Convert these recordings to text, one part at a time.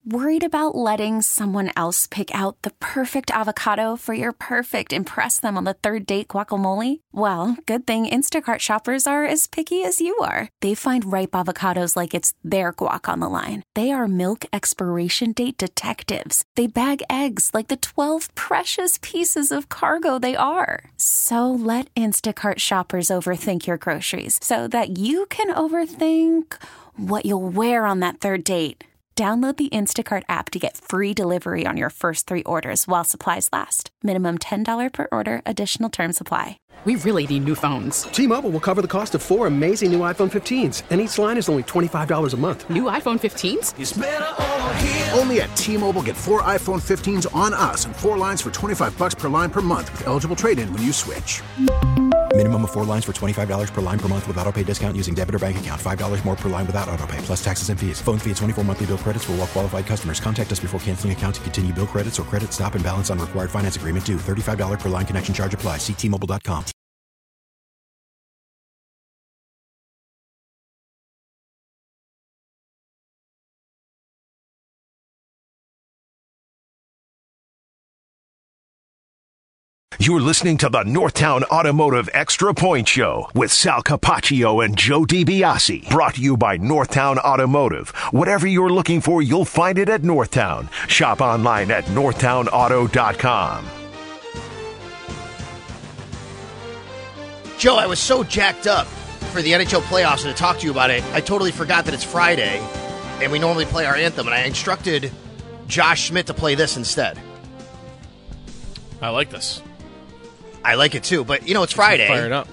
Worried about letting someone else pick out the perfect avocado for your perfect impress them on the third date guacamole? Well, good thing Instacart shoppers are as picky as you are. They find ripe avocados like it's their guac on the line. They are milk expiration date detectives. They bag eggs like the 12 precious pieces of cargo they are. So let Instacart shoppers overthink your groceries so that you can overthink what you'll wear on that third date. Download the Instacart app to get free delivery on your first 3 orders while supplies last. Minimum $10 per order. Additional terms apply. We really need new phones. T-Mobile will cover the cost of 4 amazing new iPhone 15s, and each line is only $25 a month. New iPhone 15s? It's better over here. Only at T-Mobile, get 4 iPhone 15s on us and 4 lines for $25 per line per month with eligible trade-in when you switch. Minimum of 4 lines for $25 per line per month with autopay discount using debit or bank account. $5 more per line without autopay, plus taxes and fees. Phone fee at 24 monthly bill credits for well-qualified customers. Contact us before canceling account to continue bill credits or credit stop and balance on required finance agreement due. $35 per line connection charge applies. See T-Mobile.com. You're listening to the Northtown Automotive Extra Point Show with Sal Capaccio and Joe DiBiase. Brought to you by Northtown Automotive. Whatever you're looking for, you'll find it at Northtown. Shop online at northtownauto.com. Joe, I was so jacked up for the NHL playoffs and to talk to you about it, I totally forgot that it's Friday and we normally play our anthem, and I instructed Josh Schmidt to play this instead. I like this. I like it too, but it's Friday. Fire it up.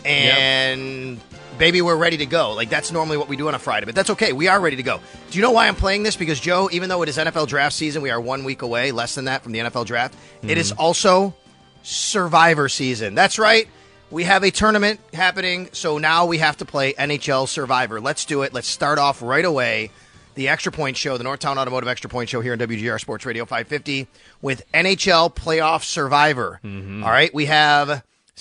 And baby, we're ready to go. Like, that's normally what we do on a Friday, but that's okay. We are ready to go. Do you know why I'm playing this? Because, Joe, even though it is NFL draft season, we are 1 week away, less than that, from the NFL draft. Mm-hmm. It is also Survivor season. That's right. We have a tournament happening, so now we have to play NHL Survivor. Let's do it. Let's start off right away. The Extra Point Show, the Northtown Automotive Extra Point Show here on WGR Sports Radio 550 with NHL Playoff Survivor. Mm-hmm. All right, we have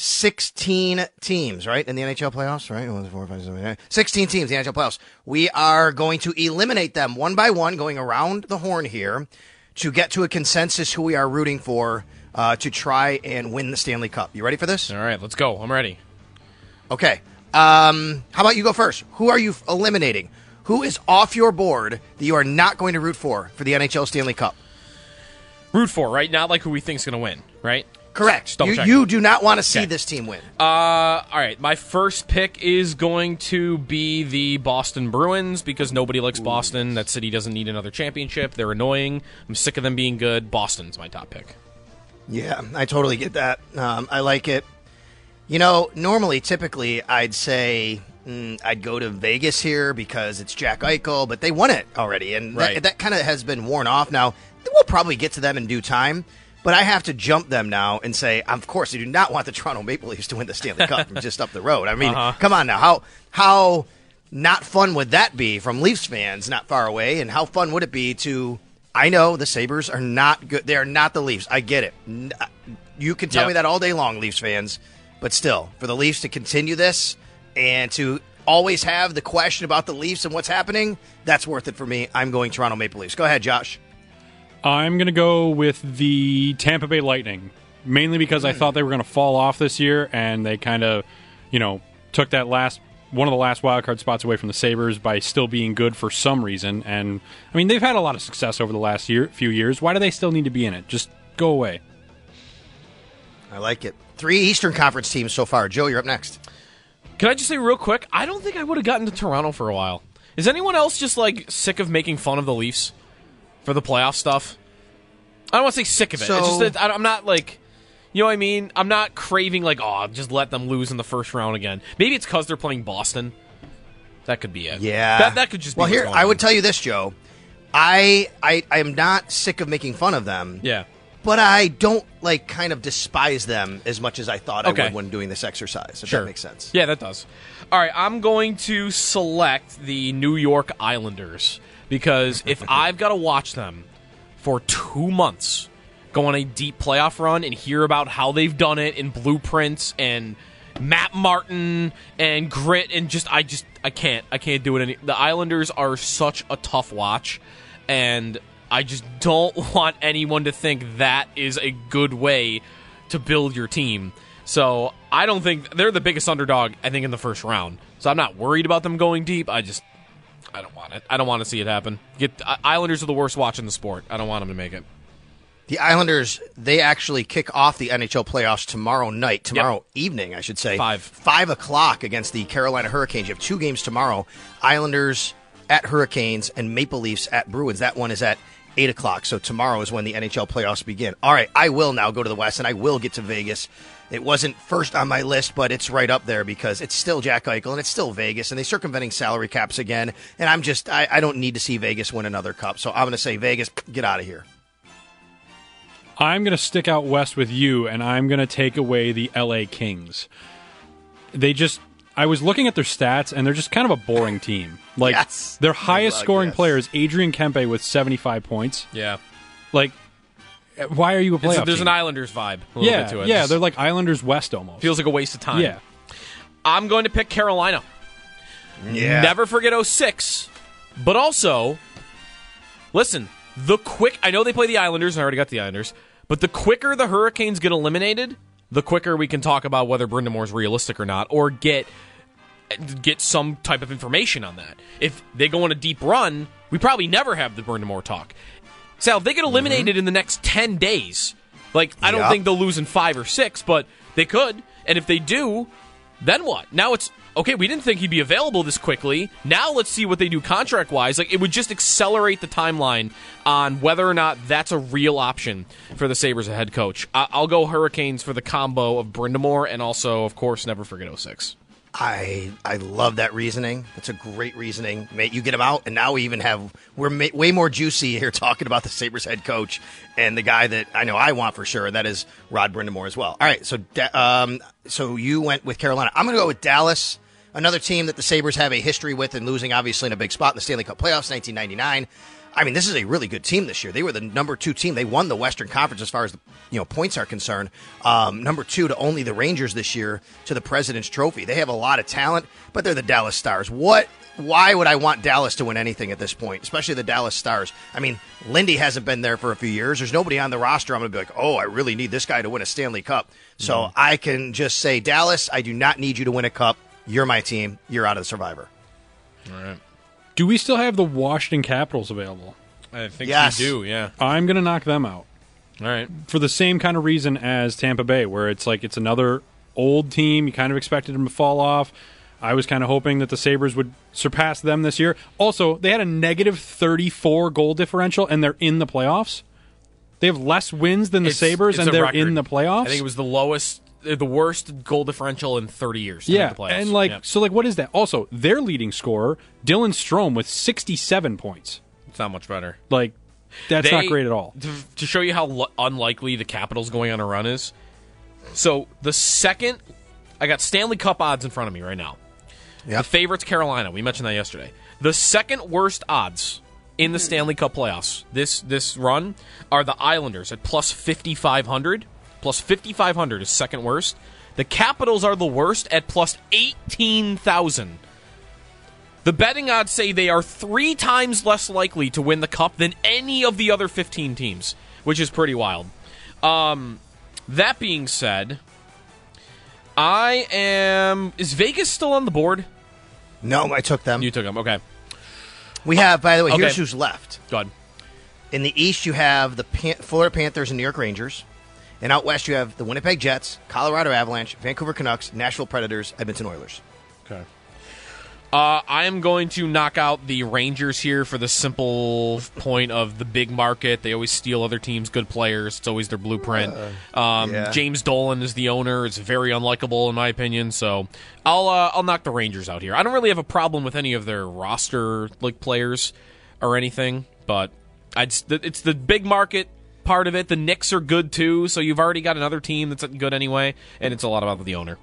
16 teams, right, in the NHL playoffs, right? 1, 4, 5, 6, 7, 8. 16 teams in the NHL playoffs. We are going to eliminate them one by one, going around the horn here to get to a consensus who we are rooting for to try and win the Stanley Cup. You ready for this? All right, let's go. I'm ready. Okay. How about you go first? Who are you eliminating? Who is off your board that you are not going to root for the NHL Stanley Cup? Root for, right? Not like who we think is going to win, right? Correct. You do not want to see this team win. All right. My first pick is going to be the Boston Bruins because nobody likes Boston. That city doesn't need another championship. They're annoying. I'm sick of them being good. Boston's my top pick. Yeah, I totally get that. I like it. Normally, typically, I'd say I'd go to Vegas here because it's Jack Eichel, but they won it already, and right. that kind of has been worn off now. We'll probably get to them in due time, but I have to jump them now and say, of course, I do not want the Toronto Maple Leafs to win the Stanley Cup from just up the road. I mean, Come on now. How not fun would that be from Leafs fans not far away, and how fun would it be to – I know the Sabres are not good. They are not the Leafs. I get it. You can tell me that all day long, Leafs fans, but still, for the Leafs to continue this – and to always have the question about the Leafs and what's happening, that's worth it for me. I'm going Toronto Maple Leafs. Go ahead, Josh. I'm going to go with the Tampa Bay Lightning, mainly because I thought they were going to fall off this year, and they kind of, took that one of the last wildcard spots away from the Sabres by still being good for some reason. And, I mean, they've had a lot of success over the last few years. Why do they still need to be in it? Just go away. I like it. 3 Eastern Conference teams so far. Joe, you're up next. Can I just say real quick, I don't think I would have gotten to Toronto for a while. Is anyone else just, sick of making fun of the Leafs for the playoff stuff? I don't want to say sick of it. It's just that I'm not, you know what I mean? I'm not craving, just let them lose in the first round again. Maybe it's because they're playing Boston. That could be it. Yeah. That could just be Well, here, I would tell you this, Joe. I am not sick of making fun of them. Yeah. But I don't, kind of despise them as much as I thought I would when doing this exercise, if that makes sense. Yeah, that does. All right, I'm going to select the New York Islanders because if I've got to watch them for 2 months go on a deep playoff run and hear about how they've done it in blueprints and Matt Martin and grit and I can't do it. The Islanders are such a tough watch, and I just don't want anyone to think that is a good way to build your team. So I don't think they're the biggest underdog, I think, in the first round. So I'm not worried about them going deep. I don't want it. I don't want to see it happen. Islanders are the worst watch in the sport. I don't want them to make it. The Islanders, they actually kick off the NHL playoffs tomorrow evening, I should say. 5 o'clock against the Carolina Hurricanes. You have 2 games tomorrow. Islanders at Hurricanes and Maple Leafs at Bruins. That one is at 8 o'clock. So tomorrow is when the NHL playoffs begin. All right, I will now go to the West, and I will get to Vegas. It wasn't first on my list, but it's right up there because it's still Jack Eichel, and it's still Vegas, and they're circumventing salary caps again. And I don't need to see Vegas win another cup. So I'm going to say, Vegas, get out of here. I'm going to stick out west with you, and I'm going to take away the LA Kings. I was looking at their stats, and they're just kind of a boring team. Like, yes. Their highest scoring player is Adrian Kempe with 75 points. Yeah. Like, why are you a playoff team? There's an Islanders vibe a little bit to it. Yeah, they're like Islanders West almost. Feels like a waste of time. Yeah. I'm going to pick Carolina. Yeah. Never forget 06. But also, listen, I know they play the Islanders, and I already got the Islanders, but the quicker the Hurricanes get eliminated, the quicker we can talk about whether Brindamore's realistic or not, or get some type of information on that. If they go on a deep run, we probably never have the Brindamore talk. Sal, if they get eliminated in the next 10 days, I don't think they'll lose in 5 or 6, but they could. And if they do, then what? Now it's, okay, we didn't think he'd be available this quickly. Now let's see what they do contract-wise. It would just accelerate the timeline on whether or not that's a real option for the Sabres as head coach. I'll go Hurricanes for the combo of Brindamore and also, of course, never forget 06. I love that reasoning. That's a great reasoning. Mate, you get them out, and now we're way more juicy here talking about the Sabres head coach and the guy that I know I want for sure, and that is Rod Brindamore as well. All right, so you went with Carolina. I'm going to go with Dallas, another team that the Sabres have a history with and losing obviously in a big spot in the Stanley Cup playoffs, 1999. I mean, this is a really good team this year. They were the number 2 team. They won the Western Conference as far as points are concerned. Number 2 to only the Rangers this year to the President's Trophy. They have a lot of talent, but they're the Dallas Stars. Why would I want Dallas to win anything at this point, especially the Dallas Stars? I mean, Lindy hasn't been there for a few years. There's nobody on the roster I'm going to be like, oh, I really need this guy to win a Stanley Cup. So I can just say, Dallas, I do not need you to win a cup. You're my team. You're out of the Survivor. All right. Do we still have the Washington Capitals available? I think we do, yeah. I'm going to knock them out. All right. For the same kind of reason as Tampa Bay, where it's another old team. You kind of expected them to fall off. I was kind of hoping that the Sabres would surpass them this year. Also, they had a negative 34 goal differential, and they're in the playoffs. They have less wins than the Sabres, and they're in the playoffs. I think it was the worst goal differential in 30 years. Yeah, the playoffs. and so what is that? Also, their leading scorer, Dylan Strome, with 67 points. It's not much better. That's not great at all. To show you how unlikely the Capitals going on a run is, so I got Stanley Cup odds in front of me right now. Yep. The favorite's Carolina. We mentioned that yesterday. The second worst odds in the Stanley Cup playoffs this run are the Islanders at plus 5,500. Plus 5,500 is second worst. The Capitals are the worst at plus 18,000. The betting odds say they are 3 times less likely to win the Cup than any of the other 15 teams, which is pretty wild. That being said, is Vegas still on the board? No, I took them. You took them, okay. We have, by the way, here's who's left. Go ahead. In the East, you have the Florida Panthers and New York Rangers. And out West, you have the Winnipeg Jets, Colorado Avalanche, Vancouver Canucks, Nashville Predators, Edmonton Oilers. Okay. I am going to knock out the Rangers here for the simple point of the big market. They always steal other teams' good players. It's always their blueprint. James Dolan is the owner. It's very unlikable in my opinion. So I'll knock the Rangers out here. I don't really have a problem with any of their roster players or anything, but it's the big market part of it. The Knicks are good too, so you've already got another team that's good anyway, and it's a lot about the owner.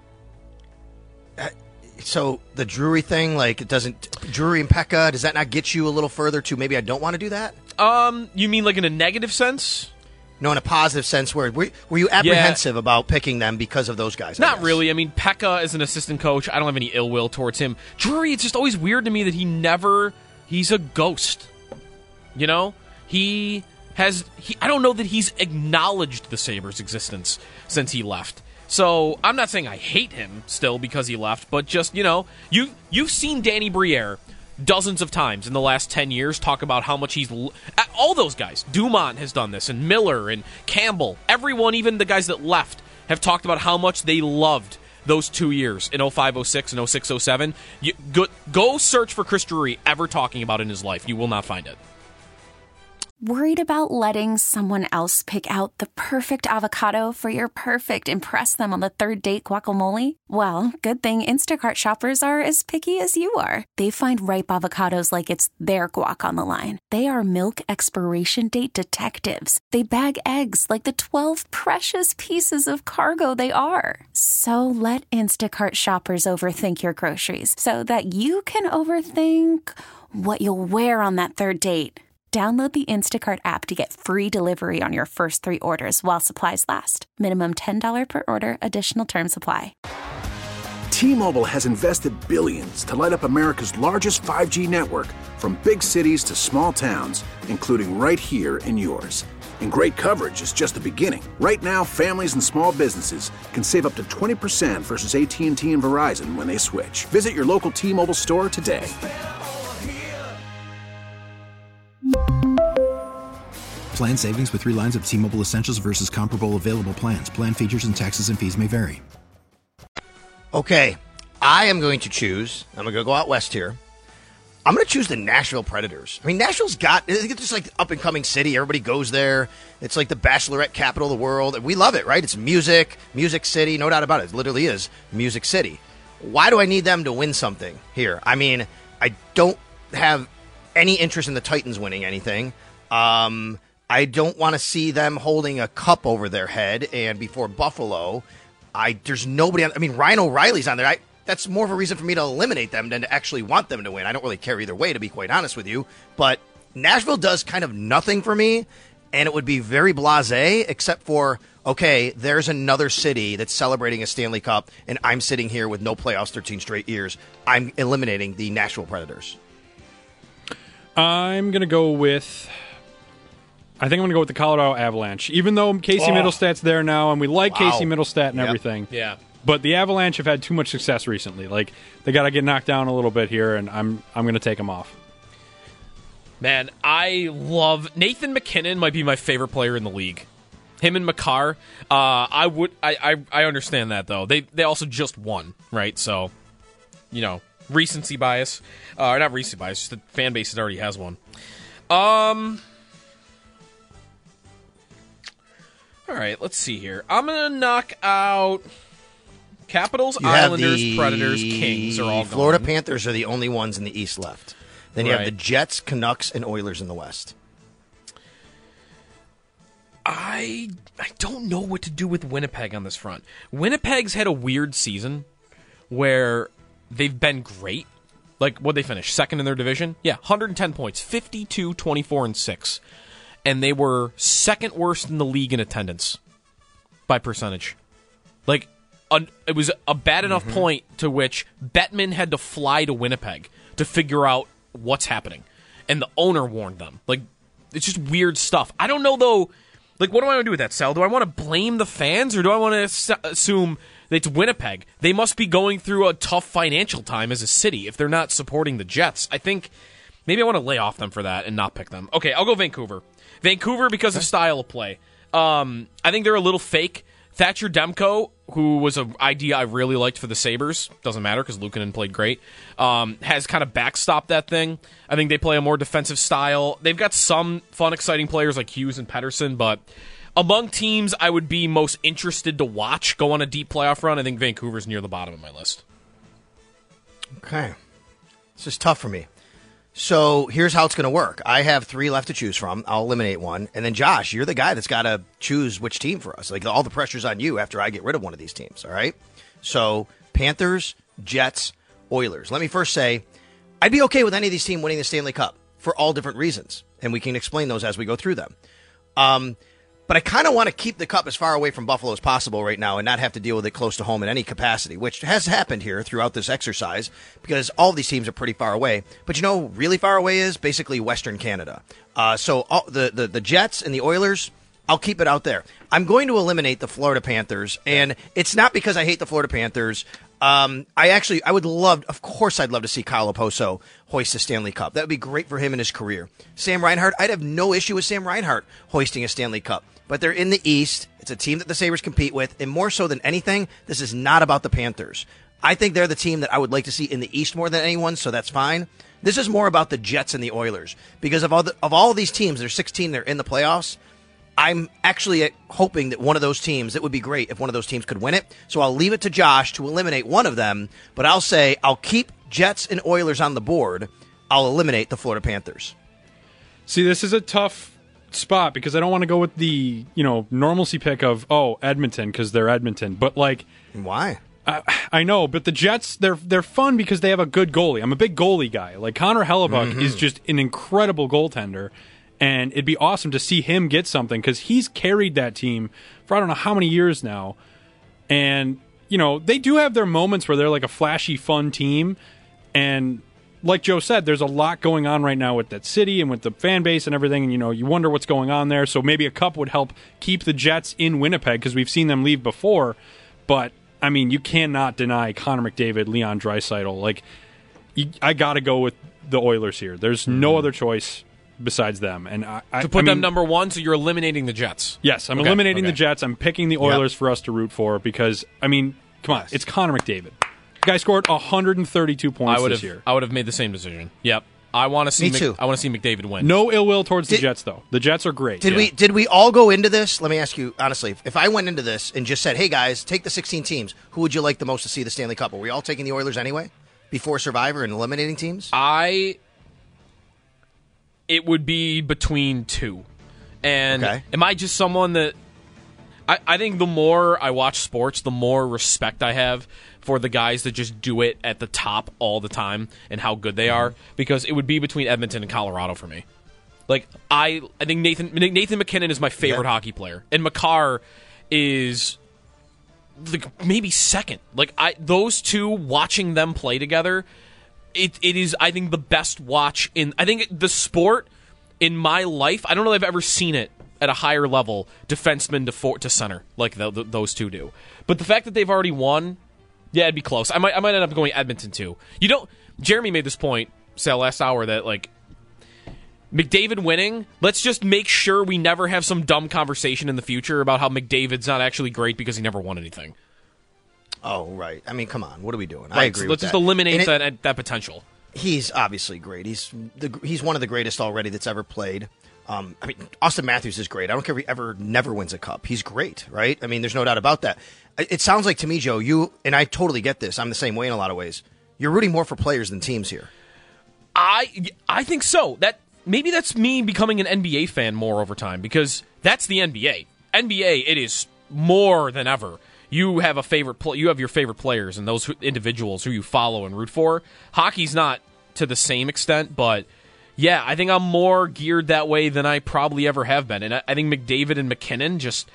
So the Drury thing, Drury and Pekka, does that not get you a little further to maybe I don't want to do that? You mean in a negative sense? No, in a positive sense. Were you apprehensive about picking them because of those guys? Not really. I mean, Pekka is an assistant coach. I don't have any ill will towards him. Drury, it's just always weird to me that he's a ghost. I don't know that he's acknowledged the Sabres' existence since he left. So I'm not saying I hate him still because he left, but just, you've seen Danny Briere dozens of times in the last 10 years talk about how much he's... all those guys. Dumont has done this, and Miller, and Campbell. Everyone, even the guys that left, have talked about how much they loved those 2 years in 05-06 and 06-07. Go search for Chris Drury ever talking about it in his life. You will not find it. Worried about letting someone else pick out the perfect avocado for your perfect impress them on the third date guacamole? Well, good thing Instacart shoppers are as picky as you are. They find ripe avocados like it's their guac on the line. They are milk expiration date detectives. They bag eggs like the 12 precious pieces of cargo they are. So let Instacart shoppers overthink your groceries so that you can overthink what you'll wear on that third date. Download the Instacart app to get free delivery on your first 3 orders while supplies last. Minimum $10 per order. Additional terms apply. T-Mobile has invested billions to light up America's largest 5G network, from big cities to small towns, including right here in yours. And great coverage is just the beginning. Right now, families and small businesses can save up to 20% versus AT&T and Verizon when they switch. Visit your local T-Mobile store today. Plan savings with 3 lines of T-Mobile Essentials versus comparable available plans. Plan features and taxes and fees may vary. Okay, I am going to choose, I'm going to go out west here. I'm going to choose the Nashville Predators. I mean, Nashville's it's just like up-and-coming city. Everybody goes there. It's like the bachelorette capital of the world. We love it, right? It's music city, no doubt about it. It literally is music city. Why do I need them to win something here? I mean, I don't have any interest in the Titans winning anything. I don't want to see them holding a cup over their head, and before Buffalo, there's nobody on. I mean, Ryan O'Reilly's on there. That's more of a reason for me to eliminate them than to actually want them to win. I don't really care either way, to be quite honest with you. But Nashville does kind of nothing for me, and it would be very blasé, except for, okay, there's another city that's celebrating a Stanley Cup, and I'm sitting here with no playoffs 13 straight years. I'm eliminating the Nashville Predators. I'm going to go with... I think I'm going to go with the Colorado Avalanche. Even though Casey Middlestad's there now, and we like Casey Middlestat and everything. Yeah. But the Avalanche have had too much success recently. Like, they got to get knocked down a little bit here, and I'm going to take them off. Man, I love... Nathan McKinnon might be my favorite player in the league. Him and Makar. I understand that, though. They also just won, right? So, recency bias. Or not recency bias, just the fan base that already has one. All right, let's see here. I'm going to knock out Capitals, Islanders, Predators, Kings are all Florida gone. Panthers are the only ones in the East left. Then you have the Jets, Canucks, and Oilers in the West. I don't know what to do with Winnipeg on this front. Winnipeg's had a weird season where they've been great. Like, what'd they finish? Second in their division? Yeah, 110 points, 52, 24, and 6. And they were second worst in the league in attendance by percentage. Like, it was a bad enough point to which Bettman had to fly to Winnipeg to figure out what's happening. And the owner warned them. Like, it's just weird stuff. I don't know, though. Like, what do I want to do with that, Sal? Do I want to blame the fans, or do I want to assume that it's Winnipeg? They must be going through a tough financial time as a city if they're not supporting the Jets. I think maybe I want to lay off them for that and not pick them. Okay, I'll go Vancouver. Vancouver because of style of play. I think they're a little fake. Thatcher Demko, who was an idea I really liked for the Sabres, doesn't matter because Luukkonen played great, has kind of backstopped that thing. I think they play a more defensive style. They've got some fun, exciting players like Hughes and Pettersson, but among teams I would be most interested to watch go on a deep playoff run, I think Vancouver's near the bottom of my list. Okay. This is tough for me. So here's how it's going to work. I have 3 left to choose from. I'll eliminate one. And then, Josh, you're the guy that's got to choose which team for us. Like, all the pressure's on you after I get rid of one of these teams, all right? So Panthers, Jets, Oilers. Let me first say, I'd be okay with any of these teams winning the Stanley Cup for all different reasons. And we can explain those as we go through them. But I kind of want to keep the Cup as far away from Buffalo as possible right now and not have to deal with it close to home in any capacity, which has happened here throughout this exercise because all of these teams are pretty far away. But you know, really far away is basically Western Canada. So the Jets and the Oilers, I'll keep it out there. I'm going to eliminate the Florida Panthers, and it's not because I hate the Florida Panthers. I'd love to see Kyle Oposo hoist a Stanley Cup. That would be great for him in his career. Sam Reinhart, I'd have no issue with Sam Reinhart hoisting a Stanley Cup. But they're in the East. It's a team that the Sabres compete with. And more so than anything, this is not about the Panthers. I think they're the team that I would like to see in the East more than anyone, so that's fine. This is more about the Jets and the Oilers. Because of all of these teams, there's 16, they're in the playoffs. I'm actually hoping that one of those teams, it would be great if one of those teams could win it. So I'll leave it to Josh to eliminate one of them. But I'll say I'll keep Jets and Oilers on the board. I'll eliminate the Florida Panthers. See, this is a tough spot because I don't want to go with the normalcy pick of Edmonton because they're Edmonton, but why? I know, but the Jets they're fun because they have a good goalie. I'm a big goalie guy. Like Connor Hellebuck is just an incredible goaltender, and it'd be awesome to see him get something because he's carried that team for I don't know how many years now, and they do have their moments where they're like a flashy, fun team, and like Joe said, there's a lot going on right now with that city and with the fan base and everything, and you wonder what's going on there. So maybe a cup would help keep the Jets in Winnipeg because we've seen them leave before. But I mean, you cannot deny Connor McDavid, Leon Draisaitl. I got to go with the Oilers here. There's no other choice besides them. And to put them number one, so you're eliminating the Jets. Yes, I'm eliminating the Jets. I'm picking the Oilers for us to root for because come on, it's Connor McDavid. The guy scored 132 points this year. I would have made the same decision. Yep. I want to see I want to see McDavid win. No ill will towards the Jets, though. The Jets are great. Did we all go into this? Let me ask you, honestly, if I went into this and just said, hey, guys, take the 16 teams, who would you like the most to see the Stanley Cup? Are we all taking the Oilers anyway before Survivor and eliminating teams? It would be between two. And am I just someone that... I think the more I watch sports, the more respect I have for the guys that just do it at the top all the time and how good they are, because it would be between Edmonton and Colorado for me. I think Nathan McKinnon is my favorite hockey player, and Makar is maybe second. Those two, watching them play together, it is, I think, the best watch in... I think the sport in my life, I don't know if I've ever seen it at a higher level, defenseman to center, like those two do. But the fact that they've already won, yeah, it'd be close. I might end up going Edmonton too. Jeremy made this point, last hour, that McDavid winning, let's just make sure we never have some dumb conversation in the future about how McDavid's not actually great because he never won anything. Oh, right. I mean, come on. What are we doing? I agree with that. Let's just eliminate that potential. He's obviously great. He's one of the greatest already that's ever played. Austin Matthews is great. I don't care if he never wins a cup. He's great, right? I mean, there's no doubt about that. It sounds like to me, Joe, and I totally get this. I'm the same way in a lot of ways. You're rooting more for players than teams here. I think so. Maybe that's me becoming an NBA fan more over time, because that's the NBA. NBA, it is more than ever. You have you have your favorite players and those individuals who you follow and root for. Hockey's not to the same extent, but yeah, I think I'm more geared that way than I probably ever have been. And I think McDavid and McKinnon just,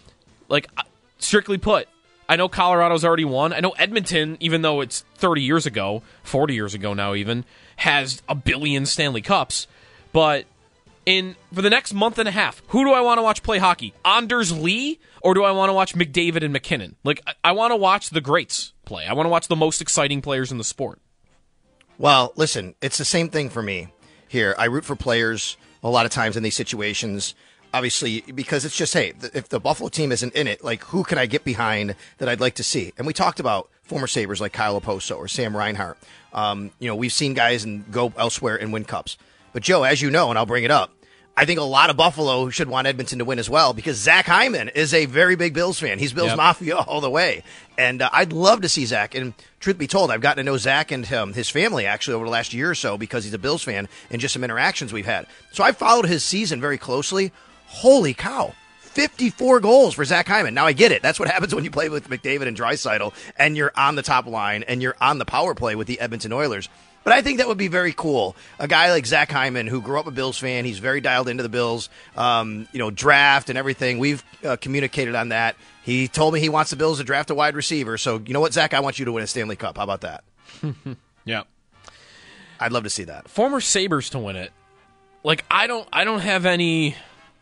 strictly put, I know Colorado's already won. I know Edmonton, even though it's 30 years ago, 40 years ago now even, has a billion Stanley Cups. But for the next month and a half, who do I want to watch play hockey? Anders Lee, or do I want to watch McDavid and McKinnon? I want to watch the greats play. I want to watch the most exciting players in the sport. Well, listen, it's the same thing for me. Here, I root for players a lot of times in these situations, obviously, because it's just, hey, if the Buffalo team isn't in it, who can I get behind that I'd like to see? And we talked about former Sabres like Kyle Oposo or Sam Reinhart. We've seen guys go elsewhere and win cups. But, Joe, as you know, and I'll bring it up, I think a lot of Buffalo should want Edmonton to win as well, because Zach Hyman is a very big Bills fan. He's Bills Mafia all the way. And I'd love to see Zach. And truth be told, I've gotten to know Zach and his family actually over the last year or so because he's a Bills fan and just some interactions we've had. So I followed his season very closely. Holy cow. 54 goals for Zach Hyman. Now, I get it. That's what happens when you play with McDavid and Draisaitl and you're on the top line and you're on the power play with the Edmonton Oilers. But I think that would be very cool. A guy like Zach Hyman, who grew up a Bills fan, he's very dialed into the Bills, draft and everything. We've communicated on that. He told me he wants the Bills to draft a wide receiver. So, you know what, Zach? I want you to win a Stanley Cup. How about that? Yeah. I'd love to see that. Former Sabres to win it. Like, I don't have any,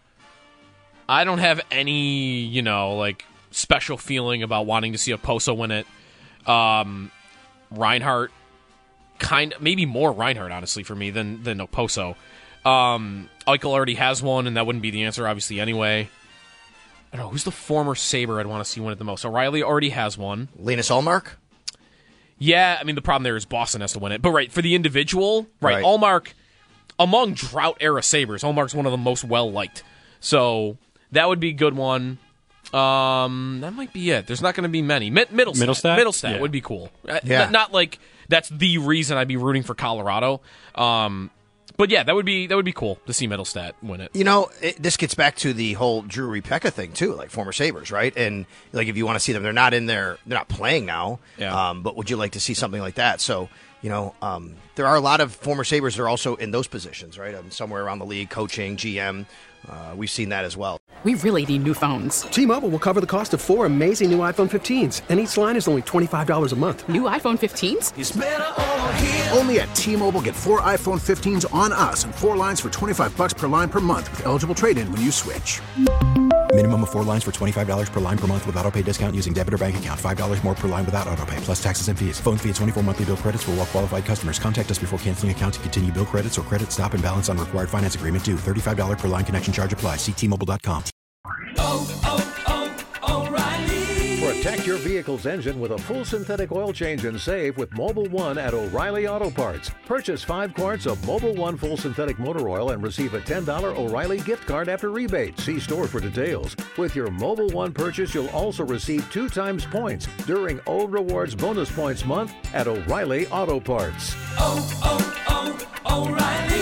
special feeling about wanting to see a Poso win it. Reinhart, maybe more Reinhart, honestly, for me than Okposo. Eichel already has one, and that wouldn't be the answer, obviously, anyway. I don't know, who's the former Sabre I'd want to see win it the most? O'Reilly already has one. Linus Ullmark? Yeah, I mean, the problem there is Boston has to win it. But, right, for the individual, right. Ullmark, among drought-era Sabres, Ullmark's one of the most well-liked. So, that would be a good one. That might be it. There's not going to be many. Middlestat would be cool. Yeah. Not like that's the reason I'd be rooting for Colorado. But yeah, that would be cool to see Middlestat win it. This gets back to the whole Drew Repeka thing too, like former Sabres, right? And like if you want to see them, they're not in there, they're not playing now. Yeah. But would you like to see something like that? So, there are a lot of former Sabres that are also in those positions, right? Somewhere around the league, coaching, GM. We've seen that as well. We really need new phones. T-Mobile will cover the cost of 4 amazing new iPhone 15s, and each line is only $25 a month. New iPhone 15s? It's better over here. Only at T-Mobile, get 4 iPhone 15s on us and 4 lines for $25 per line per month with eligible trade-in when you switch. Minimum of 4 lines for $25 per line per month with autopay discount using debit or bank account. $5 more per line without autopay, plus taxes and fees. Phone fee at 24 monthly bill credits for well-qualified customers. Contact us before canceling account to continue bill credits or credit stop and balance on required finance agreement due. $35 per line connection charge applies. See T-Mobile.com. O'Reilly. Protect your vehicle's engine with a full synthetic oil change and save with Mobil 1 at O'Reilly Auto Parts. Purchase 5 quarts of Mobil 1 full synthetic motor oil and receive a $10 O'Reilly gift card after rebate. See store for details. With your Mobil 1 purchase, you'll also receive 2 times points during O Rewards Bonus Points Month at O'Reilly Auto Parts. O'Reilly.